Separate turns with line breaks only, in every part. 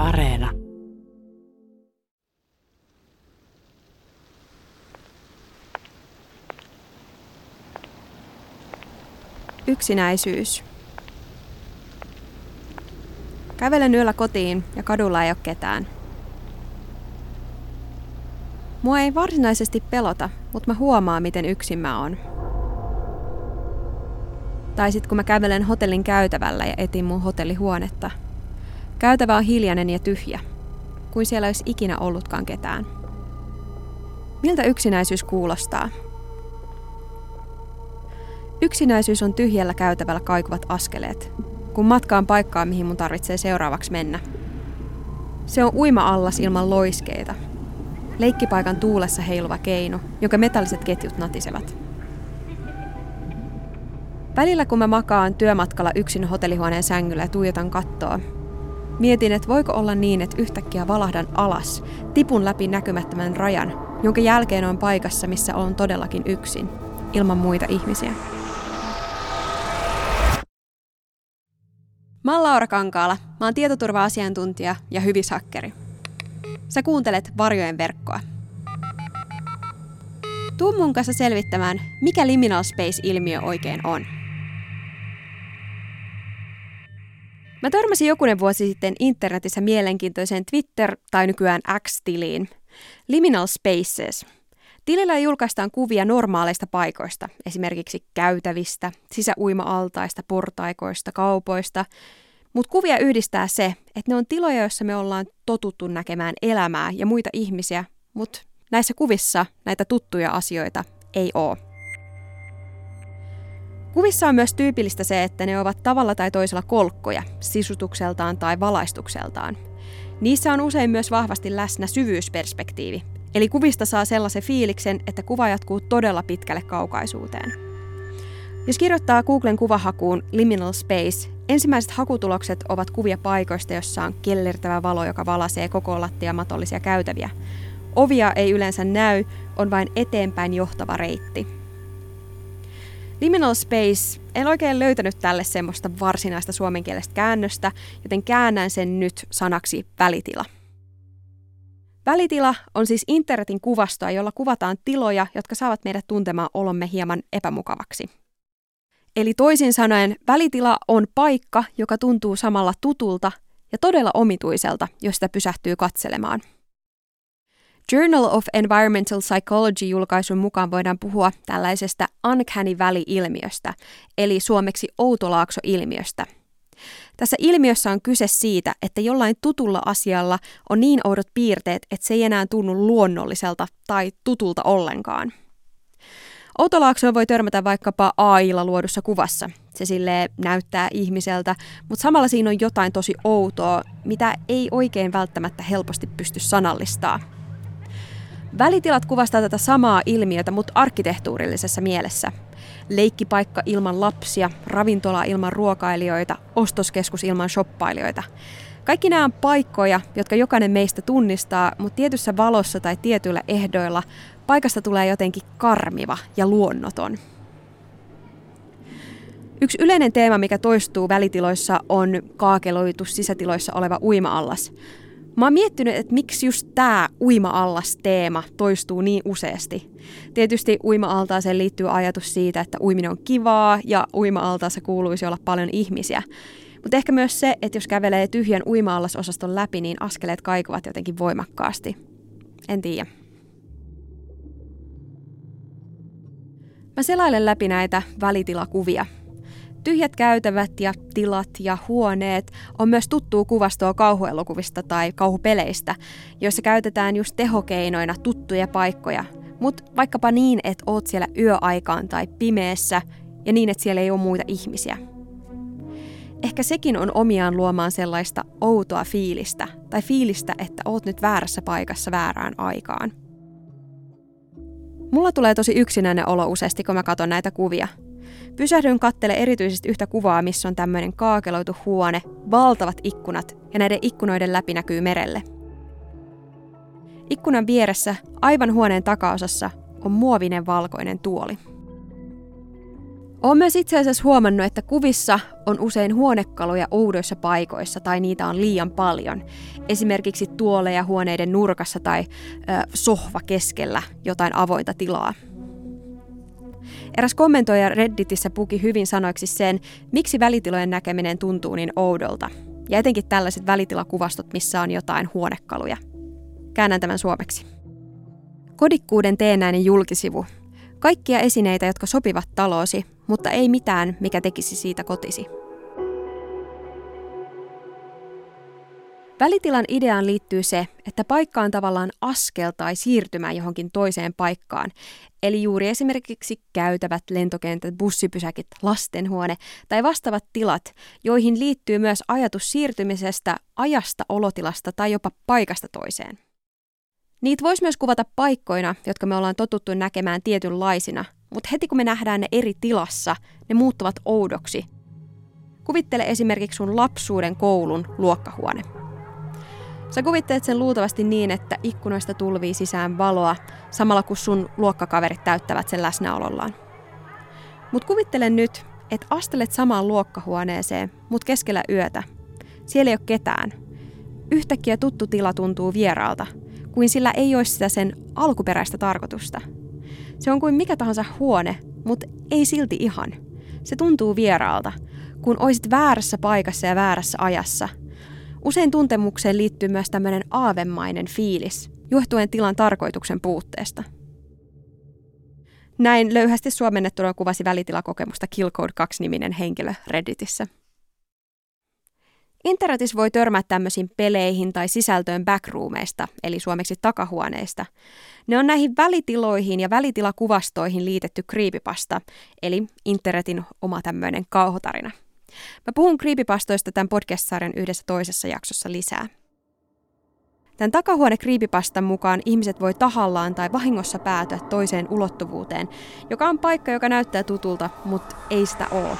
Areena.
Yksinäisyys. Kävelen yöllä kotiin ja kadulla ei ole ketään. Mua ei varsinaisesti pelota, mutta mä huomaan, miten yksin mä oon. Tai sit kun mä kävelen hotellin käytävällä ja etin mun hotellihuonetta. Käytävä on hiljainen ja tyhjä, kuin siellä olisi ikinä ollutkaan ketään. Miltä yksinäisyys kuulostaa? Yksinäisyys on tyhjällä käytävällä kaikuvat askeleet, kun matkaan paikkaan, mihin mun tarvitsee seuraavaksi mennä. Se on uima-allas ilman loiskeita. Leikkipaikan tuulessa heiluva keinu, jonka metalliset ketjut natisevat. Välillä kun mä makaan työmatkalla yksin hotellihuoneen sängyllä ja tuijotan kattoa, mietin, että voiko olla niin, että yhtäkkiä valahdan alas, tipun läpi näkymättömän rajan, jonka jälkeen on paikassa, missä on todellakin yksin, ilman muita ihmisiä. Mä oon Laura Kankaala, mä oon tietoturva-asiantuntija ja hyvishakkeri. Sä kuuntelet Varjojen verkkoa. Tuu mun kanssa selvittämään, mikä liminal space-ilmiö oikein on. Mä törmäsin jokunen vuosi sitten internetissä mielenkiintoiseen Twitter- tai nykyään X-tiliin. Liminal Spaces. Tilillä julkaistaan kuvia normaaleista paikoista, esimerkiksi käytävistä, sisäuima-altaista, portaikoista, kaupoista. Mutta kuvia yhdistää se, että ne on tiloja, joissa me ollaan totuttu näkemään elämää ja muita ihmisiä, mutta näissä kuvissa näitä tuttuja asioita ei ole. Kuvissa on myös tyypillistä se, että ne ovat tavalla tai toisella kolkkoja, sisutukseltaan tai valaistukseltaan. Niissä on usein myös vahvasti läsnä syvyysperspektiivi, eli kuvista saa sellaisen fiiliksen, että kuva jatkuu todella pitkälle kaukaisuuteen. Jos kirjoittaa Googlen kuvahakuun liminal space, ensimmäiset hakutulokset ovat kuvia paikoista, jossa on kellertävä valo, joka valaisee koko lattiamatollisia käytäviä. Ovia ei yleensä näy, on vain eteenpäin johtava reitti. Liminal space, en oikein löytänyt tälle semmoista varsinaista suomenkielistä käännöstä, joten käännän sen nyt sanaksi välitila. Välitila on siis internetin kuvastoa, jolla kuvataan tiloja, jotka saavat meidät tuntemaan olomme hieman epämukavaksi. Eli toisin sanoen, välitila on paikka, joka tuntuu samalla tutulta ja todella omituiselta, jos sitä pysähtyy katselemaan. Journal of Environmental Psychology-julkaisun mukaan voidaan puhua tällaisesta uncanny valley-ilmiöstä, eli suomeksi outolaakso-ilmiöstä. Tässä ilmiössä on kyse siitä, että jollain tutulla asialla on niin oudot piirteet, että se ei enää tunnu luonnolliselta tai tutulta ollenkaan. Outolaaksoon voi törmätä vaikkapa AI:lla luodussa kuvassa. Se silleen näyttää ihmiseltä, mutta samalla siinä on jotain tosi outoa, mitä ei oikein välttämättä helposti pysty sanallistamaan. Välitilat kuvastaa tätä samaa ilmiötä, mutta arkkitehtuurillisessa mielessä. Leikkipaikka ilman lapsia, ravintola ilman ruokailijoita, ostoskeskus ilman shoppailijoita. Kaikki nämä on paikkoja, jotka jokainen meistä tunnistaa, mutta tietyssä valossa tai tietyillä ehdoilla paikasta tulee jotenkin karmiva ja luonnoton. Yksi yleinen teema, mikä toistuu välitiloissa, on kaakeloitu sisätiloissa oleva uima-allas. Mä oon miettinyt, että miksi just tää uima-allas-teema toistuu niin useasti. Tietysti uima-altaaseen liittyy ajatus siitä, että uiminen on kivaa ja uima-altaassa kuuluisi olla paljon ihmisiä. Mutta ehkä myös se, että jos kävelee tyhjän uima-allasosaston läpi, niin askeleet kaikuvat jotenkin voimakkaasti. En tiedä. Mä selailen läpi näitä välitilakuvia. Tyhjät käytävät ja tilat ja huoneet on myös tuttua kuvastoa kauhuelokuvista tai kauhupeleistä, joissa käytetään just tehokeinoina tuttuja paikkoja, mutta vaikkapa niin, että oot siellä yöaikaan tai pimeässä ja niin, että siellä ei ole muita ihmisiä. Ehkä sekin on omiaan luomaan sellaista outoa fiilistä tai fiilistä, että oot nyt väärässä paikassa väärään aikaan. Mulla tulee tosi yksinäinen olo useasti, kun mä katson näitä kuvia. Pysähdyn katsele erityisesti yhtä kuvaa, missä on tämmöinen kaakeloitu huone, valtavat ikkunat ja näiden ikkunoiden läpi näkyy merelle. Ikkunan vieressä, aivan huoneen takaosassa, on muovinen valkoinen tuoli. Olen myös itse asiassa huomannut, että kuvissa on usein huonekaluja oudoissa paikoissa tai niitä on liian paljon. Esimerkiksi tuoleja huoneiden nurkassa tai sohva keskellä jotain avointa tilaa. Eräs kommentoija Redditissä puki hyvin sanoiksi sen, miksi välitilojen näkeminen tuntuu niin oudolta. Ja etenkin tällaiset välitilakuvastot, missä on jotain huonekaluja. Käännän tämän suomeksi. Kodikkuuden teennäinen julkisivu. Kaikkia esineitä, jotka sopivat taloosi, mutta ei mitään, mikä tekisi siitä kotisi. Välitilan ideaan liittyy se, että paikka on tavallaan askel tai siirtymä johonkin toiseen paikkaan. Eli juuri esimerkiksi käytävät, lentokentät, bussipysäkit, lastenhuone tai vastaavat tilat, joihin liittyy myös ajatus siirtymisestä ajasta, olotilasta tai jopa paikasta toiseen. Niitä voisi myös kuvata paikkoina, jotka me ollaan totuttu näkemään tietynlaisina, mutta heti kun me nähdään ne eri tilassa, ne muuttuvat oudoksi. Kuvittele esimerkiksi sun lapsuuden koulun luokkahuone. Sä kuvittelet sen luultavasti niin, että ikkunoista tulvii sisään valoa, samalla kun sun luokkakaverit täyttävät sen läsnäolollaan. Mut kuvittele nyt, että astelet samaan luokkahuoneeseen, mut keskellä yötä. Siellä ei ole ketään. Yhtäkkiä tuttu tila tuntuu vieraalta, kuin sillä ei olisi sitä sen alkuperäistä tarkoitusta. Se on kuin mikä tahansa huone, mutta ei silti ihan. Se tuntuu vieraalta, kun oisit väärässä paikassa ja väärässä ajassa. Usein tuntemukseen liittyy myös tämmöinen aavemainen fiilis, johtuen tilan tarkoituksen puutteesta. Näin löyhästi suomennettuna kuvasi välitilakokemusta Killcode 2-niminen henkilö Redditissä. Internetissä voi törmätä tämmöisiin peleihin tai sisältöön backroomeista, eli suomeksi takahuoneista. Ne on näihin välitiloihin ja välitilakuvastoihin liitetty creepypasta, eli internetin oma tämmöinen kauhutarina. Mä puhun creepypastoista tämän podcast-sarjan yhdessä toisessa jaksossa lisää. Tämän takahuone-creepypastan mukaan ihmiset voi tahallaan tai vahingossa päätyä toiseen ulottuvuuteen, joka on paikka, joka näyttää tutulta, mutta ei sitä ole.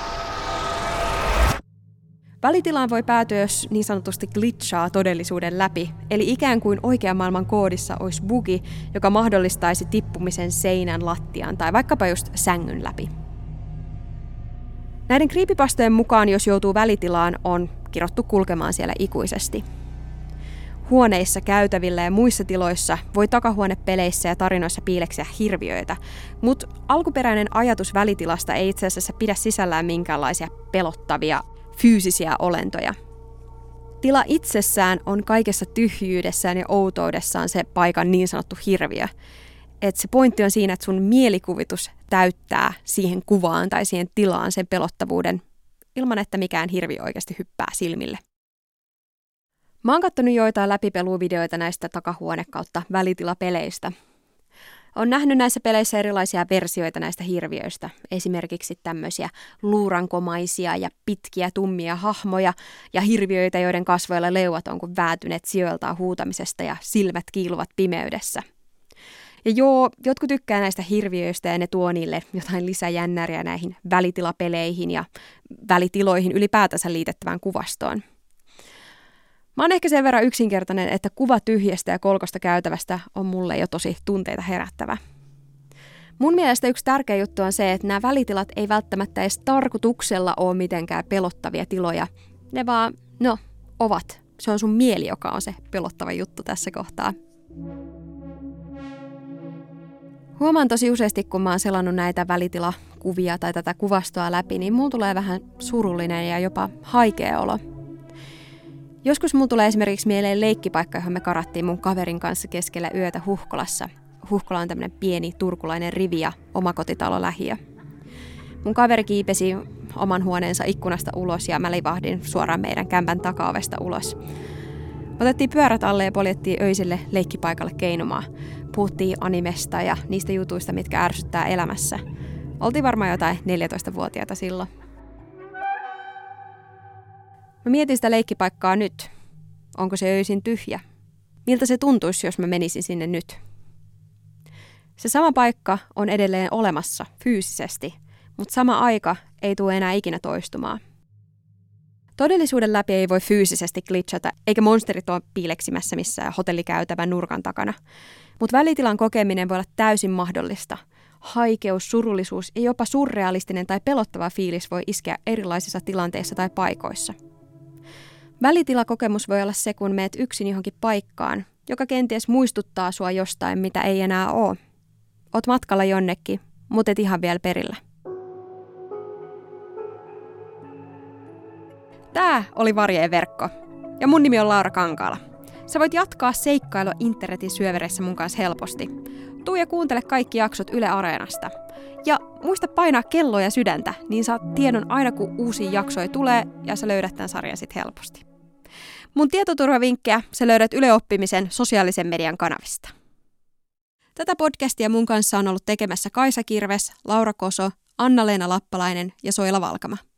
Välitilaan voi päätyä, jos niin sanotusti glitchaa todellisuuden läpi, eli ikään kuin oikean maailman koodissa olisi bugi, joka mahdollistaisi tippumisen seinän, lattian tai vaikkapa just sängyn läpi. Näiden creepypastojen mukaan, jos joutuu välitilaan, on kirottu kulkemaan siellä ikuisesti. Huoneissa, käytävillä ja muissa tiloissa voi takahuonepeleissä ja tarinoissa piileksiä hirviöitä, mutta alkuperäinen ajatus välitilasta ei itse asiassa pidä sisällään minkäänlaisia pelottavia fyysisiä olentoja. Tila itsessään on kaikessa tyhjyydessään ja outoudessaan se paikan niin sanottu hirviö. Et se pointti on siinä, että sun mielikuvitus täyttää siihen kuvaan tai siihen tilaan sen pelottavuuden ilman, että mikään hirviö oikeasti hyppää silmille. Mä oon katsonut joitain läpipeluvideoita näistä takahuone- kautta välitilapeleistä. Olen nähnyt näissä peleissä erilaisia versioita näistä hirviöistä, esimerkiksi tämmöisiä luurankomaisia ja pitkiä tummia hahmoja ja hirviöitä, joiden kasvoilla leuat on kuin väätyneet sijoiltaan huutamisesta ja silmät kiiluvat pimeydessä. Ja joo, jotkut tykkää näistä hirviöistä ja ne tuo niille jotain lisäjännäriä näihin välitilapeleihin ja välitiloihin ylipäätänsä liitettävään kuvastoon. Mä oon ehkä sen verran yksinkertainen, että kuva tyhjästä ja kolkosta käytävästä on mulle jo tosi tunteita herättävä. Mun mielestä yksi tärkeä juttu on se, että nämä välitilat ei välttämättä edes tarkoituksella ole mitenkään pelottavia tiloja. Ne vaan, ovat. Se on sun mieli, joka on se pelottava juttu tässä kohtaa. Huomaan tosi useasti, kun mä oon selannut näitä välitilakuvia tai tätä kuvastoa läpi, niin mulla tulee vähän surullinen ja jopa haikea olo. Joskus mulla tulee esimerkiksi mieleen leikkipaikka, johon me karattiin mun kaverin kanssa keskellä yötä Huhkolassa. Huhkola on tämmönen pieni turkulainen rivi ja omakotitalo lähiö. Mun kaveri kiipesi oman huoneensa ikkunasta ulos ja mä livahdin suoraan meidän kämpän takaovesta ulos. Otettiin pyörät alle ja poljettiin öiselle leikkipaikalle keinumaan. Puhuttiin animesta ja niistä jutuista, mitkä ärsyttää elämässä. Oltiin varmaan jotain 14-vuotiaita silloin. Mä mietin sitä leikkipaikkaa nyt. Onko se öisin tyhjä? Miltä se tuntuisi, jos mä menisin sinne nyt? Se sama paikka on edelleen olemassa fyysisesti, mutta sama aika ei tule enää ikinä toistumaan. Todellisuuden läpi ei voi fyysisesti glitchata, eikä monsterit ole piileksimässä missään hotellikäytävän nurkan takana. Mutta välitilan kokeminen voi olla täysin mahdollista. haikeus, surullisuus ja jopa surrealistinen tai pelottava fiilis voi iskeä erilaisissa tilanteissa tai paikoissa. Välitilakokemus voi olla se, kun meet yksin johonkin paikkaan, joka kenties muistuttaa sua jostain, mitä ei enää ole. Oot matkalla jonnekin, mutta et ihan vielä perillä. Tää oli Varjeen verkko. Ja mun nimi on Laura Kankaala. Sä voit jatkaa seikkailua internetin syövereissä mun kanssa helposti. Tuu ja kuuntele kaikki jaksot Yle Areenasta. Ja muista painaa kelloa ja sydäntä, niin saat tiedon aina kun uusia jaksoja tulee ja sä löydät tämän sarjan sit helposti. Mun tietoturvavinkkejä sä löydät Yle Oppimisen sosiaalisen median kanavista. Tätä podcastia mun kanssa on ollut tekemässä Kaisa Kirves, Laura Koso, Anna-Leena Lappalainen ja Soila Valkama.